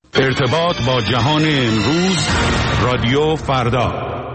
ارتباط با جهان امروز، رادیو فردا.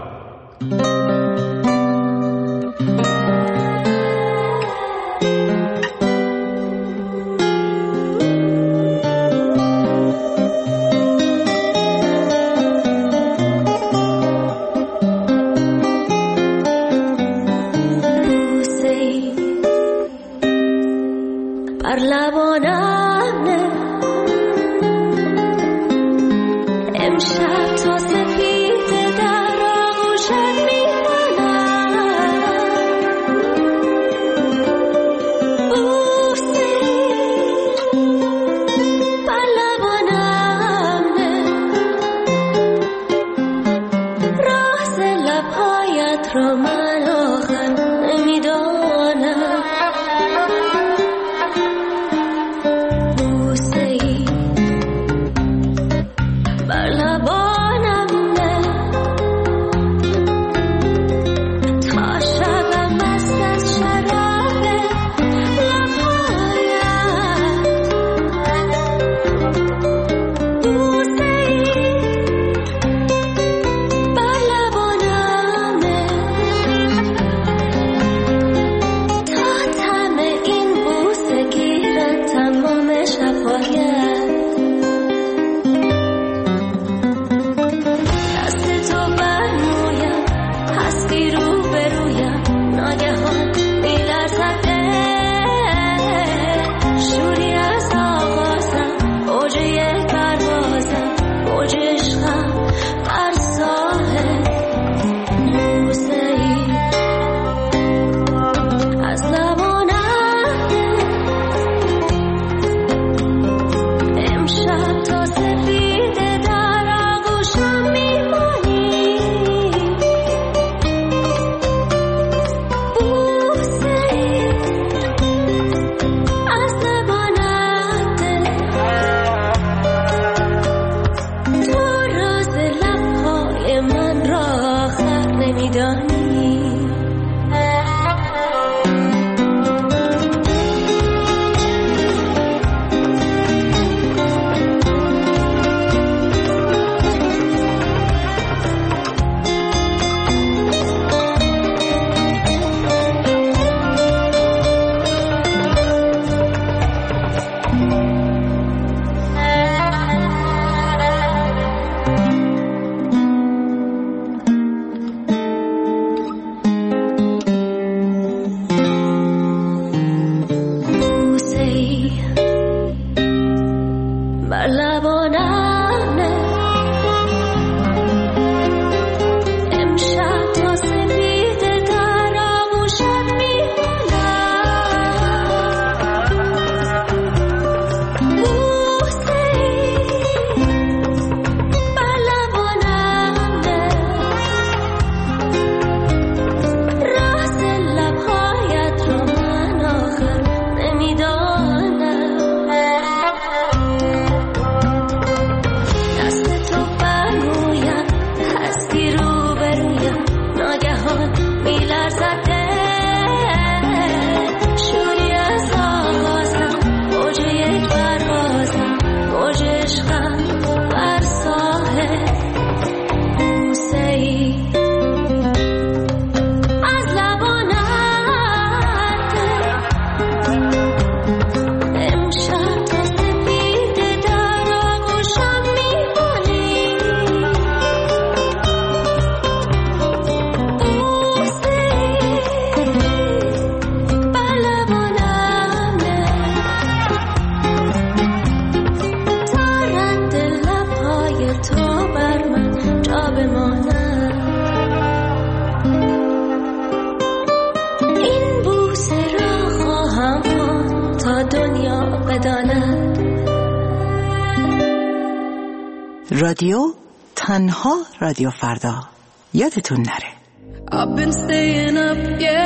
رادیو تنها رادیو فردا. یادتون نره. I've been staying up,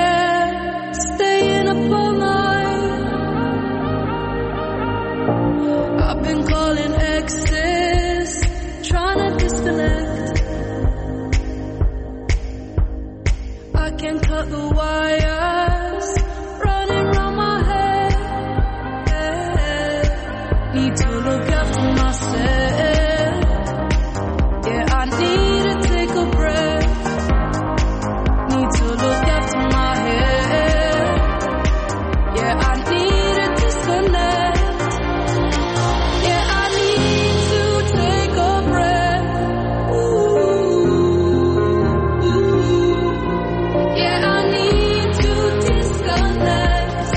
yeah, staying up all night. I've been calling exes, trying to disconnect. I can't cut the wires running round my head. Need to look up. after myself. Yeah, I need to take a breath. Need to look after my head. Yeah, I need to disconnect. Yeah, I need to take a breath. Ooh. Yeah, I need to disconnect.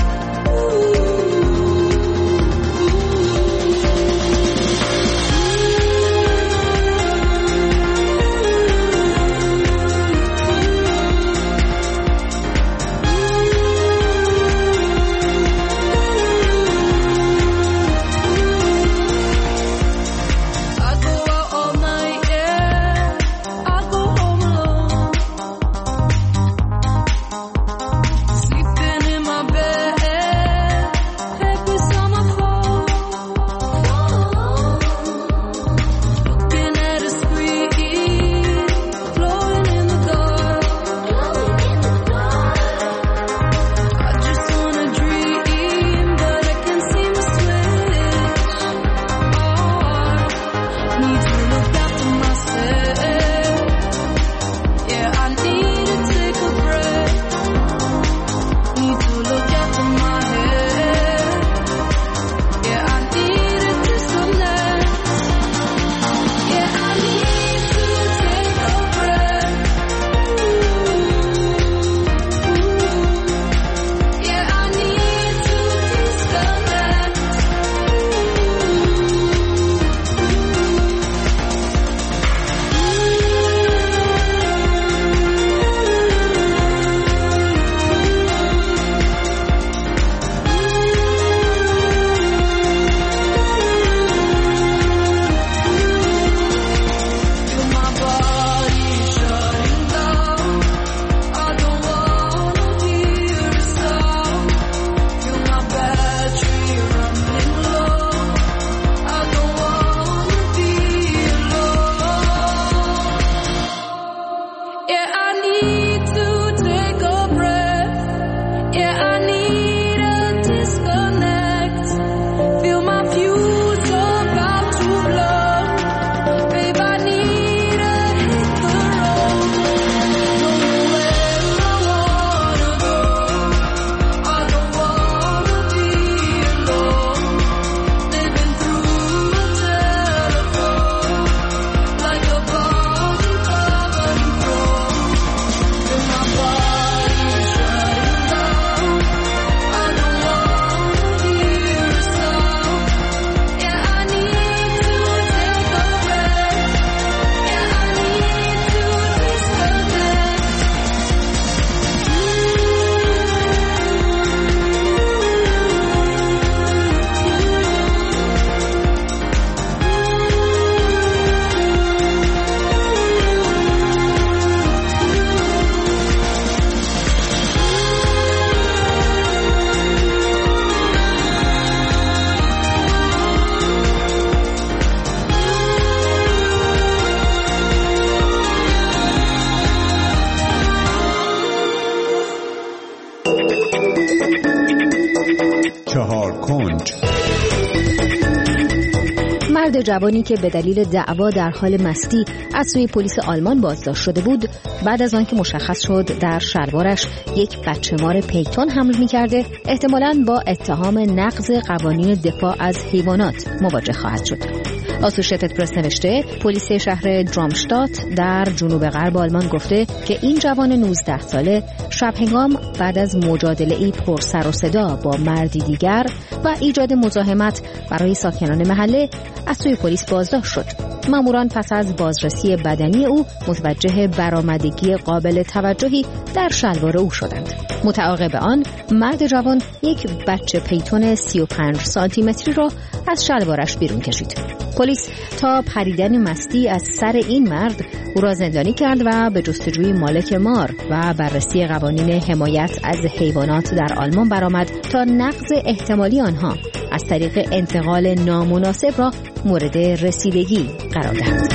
مرد جوانی که به دلیل دعوا در حال مستی از سوی پلیس آلمان بازداشت شده بود، بعد از آنکه مشخص شد در شلوارش یک بچه‌مار پیتون حمل می‌کرده، احتمالاً با اتهام نقض قوانین دفاع از حیوانات مواجه خواهد شد. آسوشیتد پرس نوشته پلیس شهر درامشتات در جنوب غرب آلمان گفته که این جوان 19 ساله شب هنگام بعد از مجادله‌ای پر سر و صدا با مردی دیگر و ایجاد مزاحمت برای ساکنان محله از سوی پلیس بازداشت شد. ماموران پس از بازرسی بدنی او متوجه برآمدگی قابل توجهی در شلوار او شدند. متعاقب آن مرد جوان یک بچه پیتون 35 سانتی متری را از شلوارش بیرون کشید. پلیس تا پریدن مستی از سر این مرد او را زندانی کرد و به جستجوی مالک مار و بررسی قوانین حمایت از حیوانات در آلمان برآمد تا نقض احتمالی آنها از طریق انتقال نامناسب را مورد رسیدگی قرار دهد.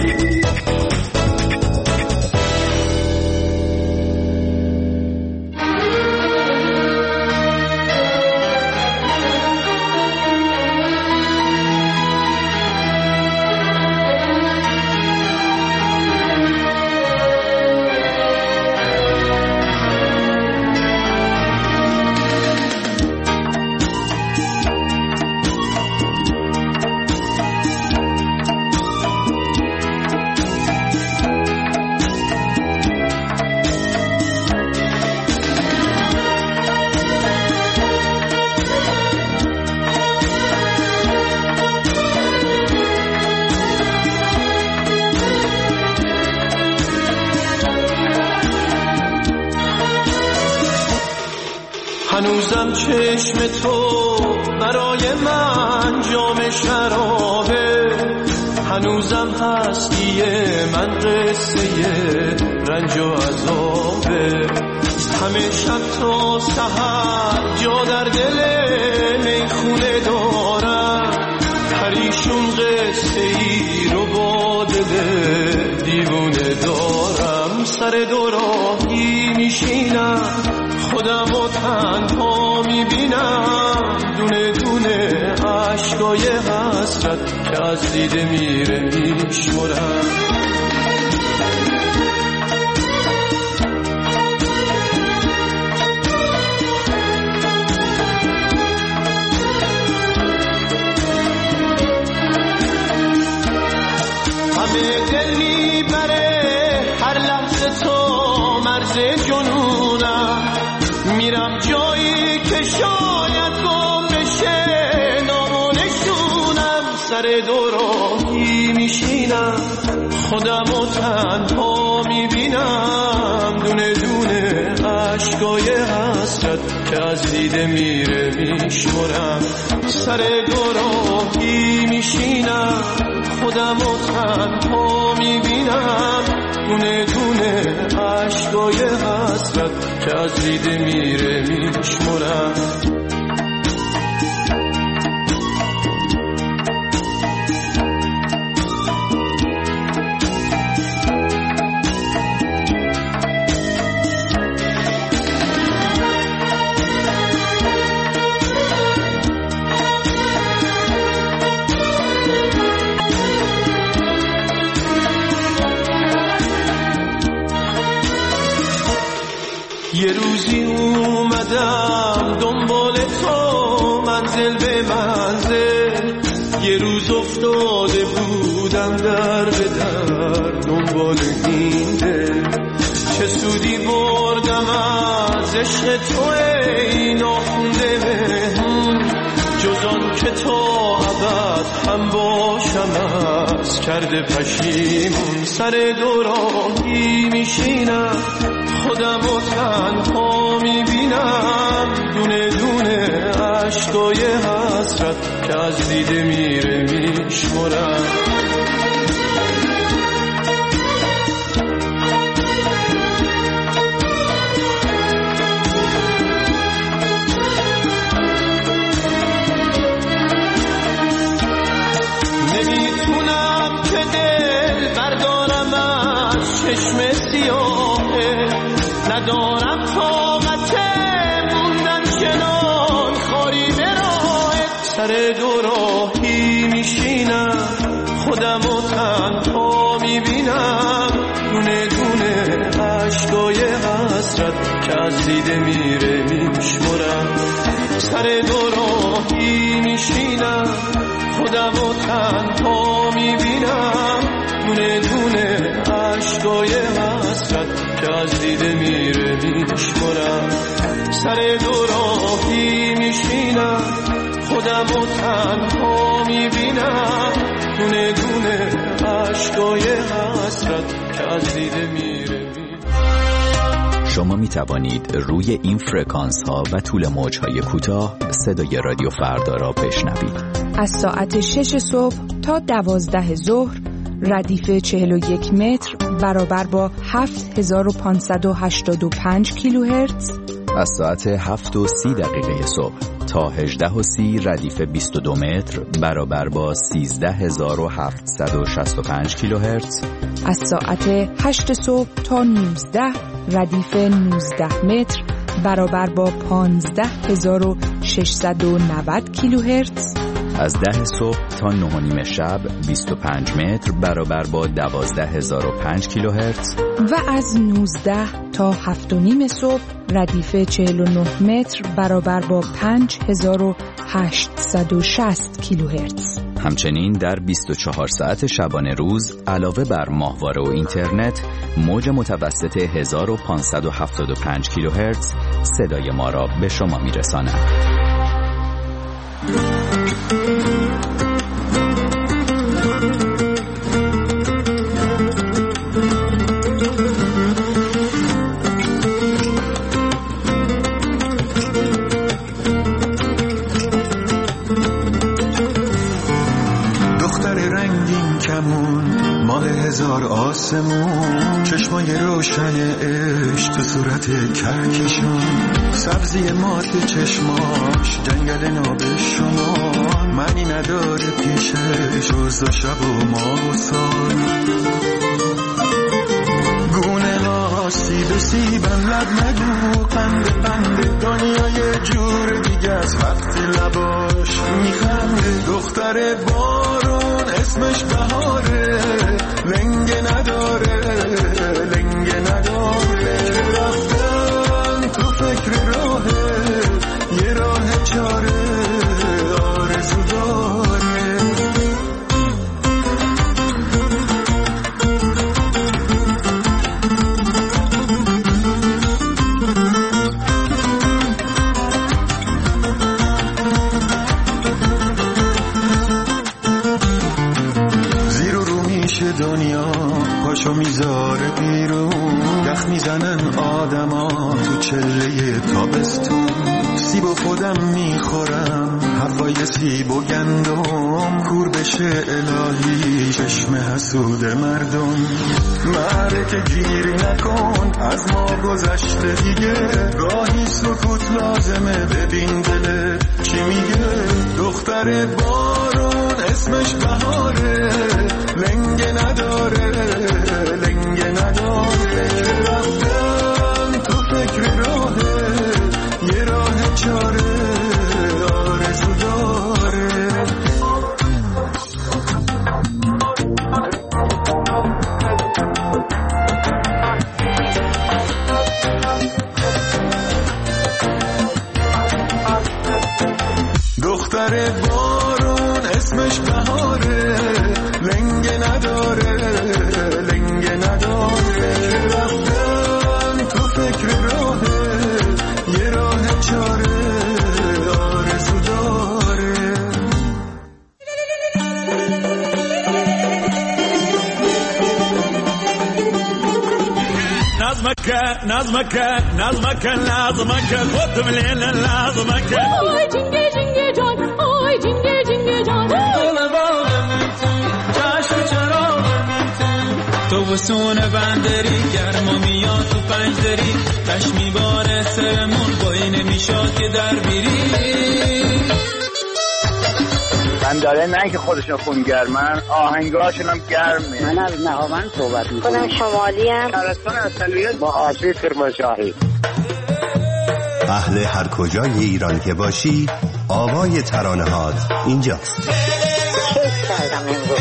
هنوزم چشم تو برای من جام شرابه، هنوزم هستی من قصه رنج و عذابه. همه شب تا سحر جا در دل میخونه دارم، پریشون قصه ای رو با دل دیوونه دارم. سر دو راهی میشینم خودم و تنها میبینم، دونه دونه عشقای حسرت که از دیده میره میشمرم. همه دل میبره هر لحظه تو مرز جنونم، میرم جایی که شاید گم بشه نام و نشونم. سر دو راهی میشینم خودم و تنها میبینم، دونه دونه عشقای حسرت که از دیده میره میشمرم. سر دو راهی میشینم خودم و تنها میبینم، دونه دونه عشقای حسرت که از دیده میره میشمرم. یه روزی اومدم دنبال تو منزل به منزل، یه روز افتاده بودم در به در دنبال این دل. چه سودی بردم از عشق تو ای ناخونده مهمون، جز آن که تا ابد هم باشم از کرده پشیمون. سر دو راهی میشینم خودم و تنها میبینم، دونه دونه عشقای حسرت که از دیده میره میشمرم. نمیتونم که دل بردارم از چشم سیاهه، ندارم طاقت موندن چنان خاری به راهت. سر دو راهی میشینم خودم و تنها میبینم، دونه دونه عشقای حسرت که از دیده میره میشمرم. سر دو راهی میشینم خودم و تنها میبینم، دونه دونه عشقای حسرت که از دیده میره میشمرم. سر دو راهی میشینم خودم و تنها میبینم، دونه دونه عشقای حسرت که از دیده میره میشمرم. شما می توانید روی این فرکانس ها و طول موج های کوتاه صدای رادیو فردا را بشنوید. از ساعت 6 صبح تا 12 ظهر ردیف 41 متر برابر با 7585 کیلوهرتز. از ساعت 7:30 صبح تا 18:30 ردیف 22 متر برابر با 13765 کیلوهرتز. از ساعت 8 صبح تا 19 ردیف 19 متر برابر با 15690 کیلوهرتز. از 10 صبح تا 9:30 شب 25 متر برابر با 12005 کیلوهرتز. و از 19 تا 7:30 صبح ردیف 49 متر برابر با 5860 کیلوهرتز. همچنین در 24 ساعت شبانه روز علاوه بر ماهواره و اینترنت موج متوسط 1575 کیلوهرتز صدای ما را به شما میرساند. 1,000,000 کمون، ماه 1000 آسمون، چشمای روشن عشق تو صورت کهکشون، سبزی مات چشماش جنگل ناب شما، معنی نداره پیشش روز و شب و ماه و سال. گونه ها سیب سیبن لب نگو، قند قند دنیای جور دیگه از وقت لباش میخنده. دختر بارون اسمش بهاره، لنگه نداره لنگه نداره. رفتن تو فکر راهه، یه راه چاره آرزو داره. دنیا پاشو میذاره بیرون، یخ میزنن آدما تو چله تابستون. سیب و خودم میخورم، هوای سیب و گندم، کور بشه الهی چشم حسود مردم. معرکه گیری نکن از ما گذشته دیگه، گاهی سکوت لازمه ببین دلت چی میگه. دختر بارون اسمش بهاره، لنگه نداره لنگه نداره. رفتن تو فکر راهه، یه راه چاره آرزو داره. دختر بارون اسمش بهاره، لنگه نداره لنگه نداره. رفتن تو فکر راهه، یه راه چاره آرزو داره. نظمك نظمك نظمك نظمك خد من هنا نظمك. آی جنگه جنگه جان، آی جنگه جنگه جان. تو بسون بندری گرما میاد تو پنجدری، تش میباره سرمون بایی نمیشاد که در بیری. بنداره نه که خودشون خونگرمن، آهنگاشون هم گرمه. من از نهاوند صحبت میکنم. خودم شمالی هم. ترستان اصلیت با آسیب کرمانشاهی. اهل هر کجای ایران که باشی، آوای ترانه‌هات اینجاست. کیف کردم امروز.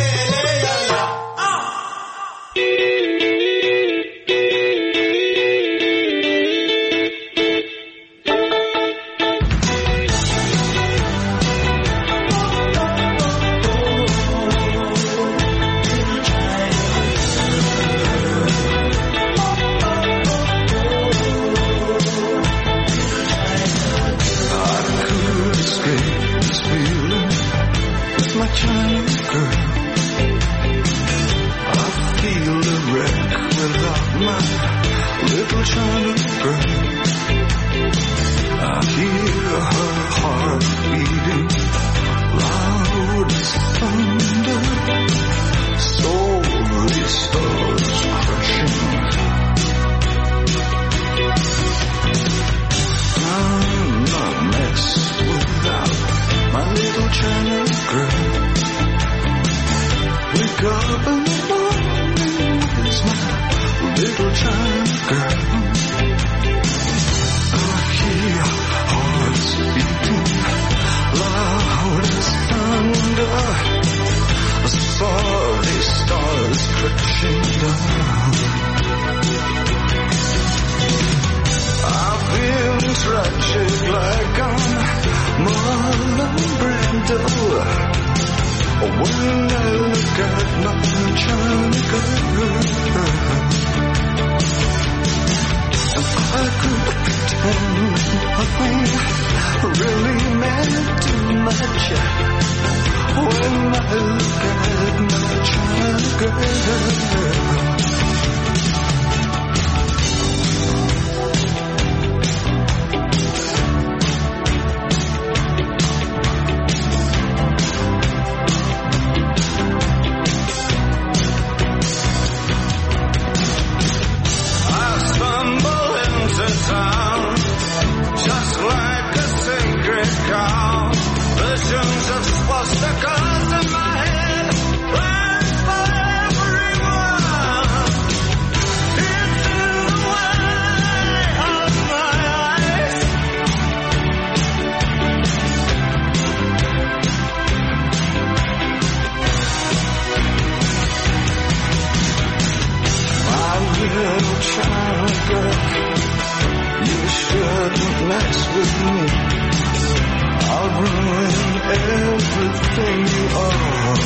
childbirth. You shouldn't mess with me. I'll ruin everything you are.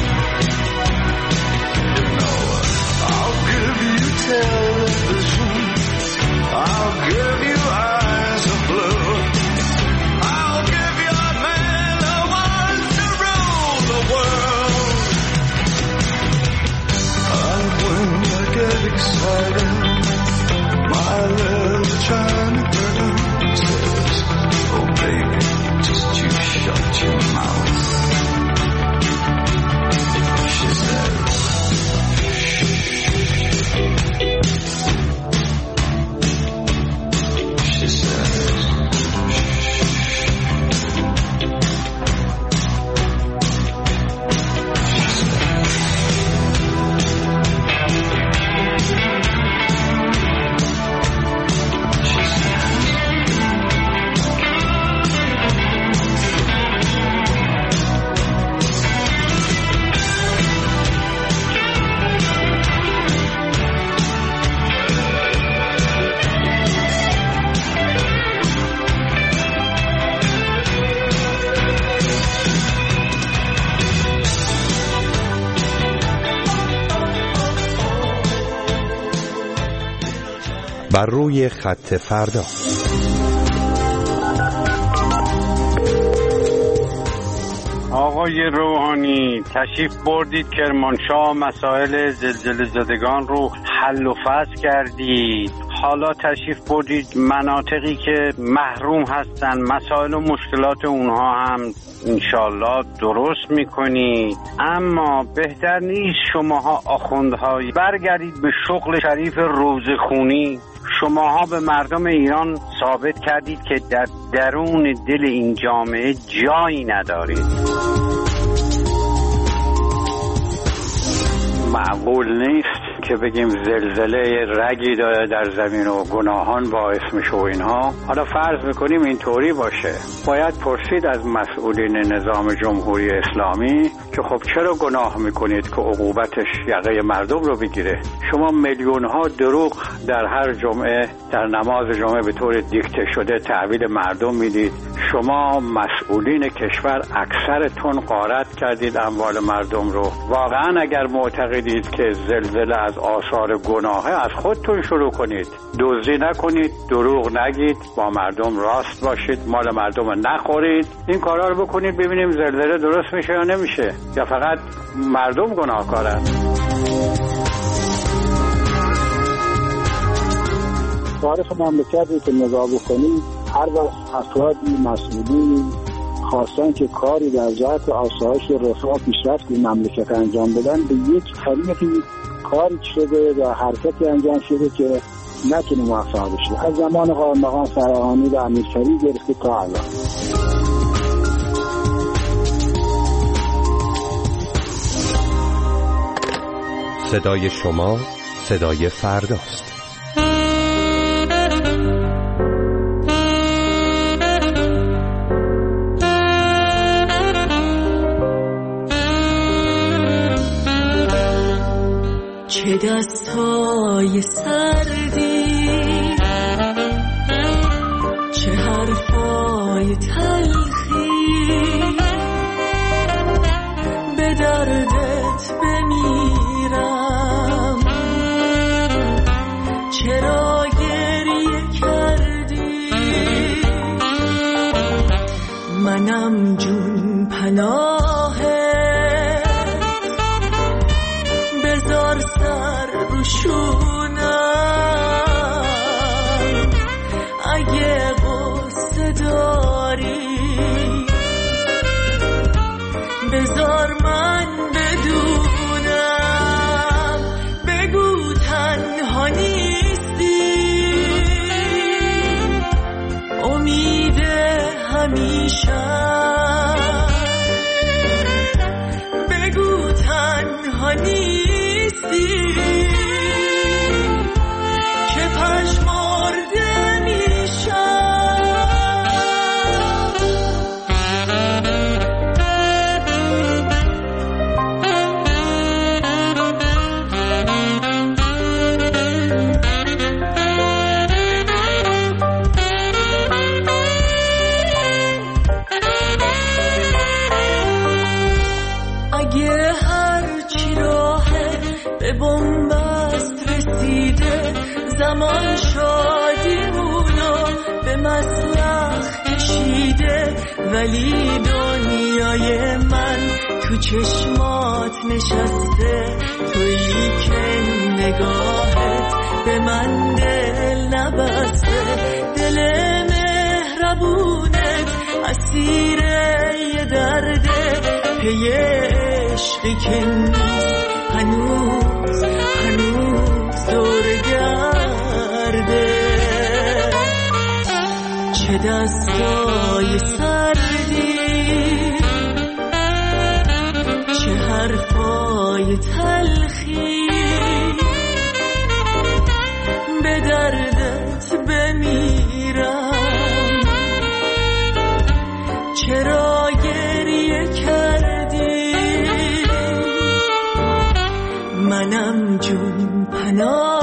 You know, I'll give you television. I'll give you eyes of blue. I'll give your man a one to rule the world. And when I get excited, my little China girl says, oh baby, just you shut your mouth. She says, she says, بر روی خط فردا. آقای روحانی تشریف بردید کرمانشاه، مسائل زلزله زدگان رو حل و فصل کردید. حالا تشریف بردید مناطقی که محروم هستن، مسائل و مشکلات اونها هم انشالله درست میکنید. اما بهتر نیست شماها آخوندهایی برگردید به شغل شریف روزخونی؟ شماها به مردم ایران ثابت کردید که در درون دل این جامعه جایی ندارید. معقول نیست که بگیم زلزله رگی داره در زمین و گناهان باعث میشه و اینها. حالا فرض میکنیم اینطوری باشه، باید پرسید از مسئولین نظام جمهوری اسلامی که خب چرا گناه میکنید که عقوبتش یقه مردم رو بگیره؟ شما میلیون ها دروغ در هر جمعه در نماز جمعه به طور دیکته شده تحویل مردم میدید. شما مسئولین کشور اکثرتون غارت کردید اموال مردم رو. واقعا اگر معتقدید که زلزله از آثار گناهه، از خودتون شروع کنید. دزدی نکنید، دروغ نگید، با مردم راست باشید، مال مردم رو نخورید. این کارا رو بکنید ببینیم زلزله درست میشه یا نمیشه، یا فقط مردم گناهکارن. تاریخ مملکتی که نگاه بکنید، هر وقت افرادی مسئولین خواستن که کاری در جهت آسایش رفاه پیشرفت مملکت انجام بدن، به یک طریقی کاری شده و حرکتی انجام شده که نتونه موفق بشه. از زمان قائم‌مقام فراهانی و امیرکری گرفته تا الان. صدای شما صدای فرداست. چه دستای سردی، چه حرفای تلخی، به دردت بمیرم. چرا گریه کردی؟ منم جون پناهت، بذار سر رو شونم. اگه غصه داری بذار من بدونم. بگو تنها نیستی، امید همیشه. بگو تنها نیستی که پشمرده میشم. ولی دنیای من تو چشمات نشسته، تویی که نگاهت به من دل نبسته، دل مهربونت اسیر یه درده، پی عشقی که نیست هنوز دور گرده. چه دستای سردی، چه حرفای تلخی، به دردت بمیرم. چرا گریه کردی؟ منم جون پناه